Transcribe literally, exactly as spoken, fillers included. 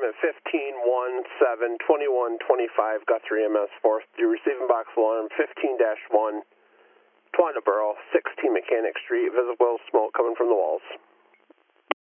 at fifteen one seven twenty-one twenty-five, Guthrie E M S fourth. The receiving box alarm fifteen dash one, Twanaboro, sixteen Mechanic Street, visible smoke coming from the walls.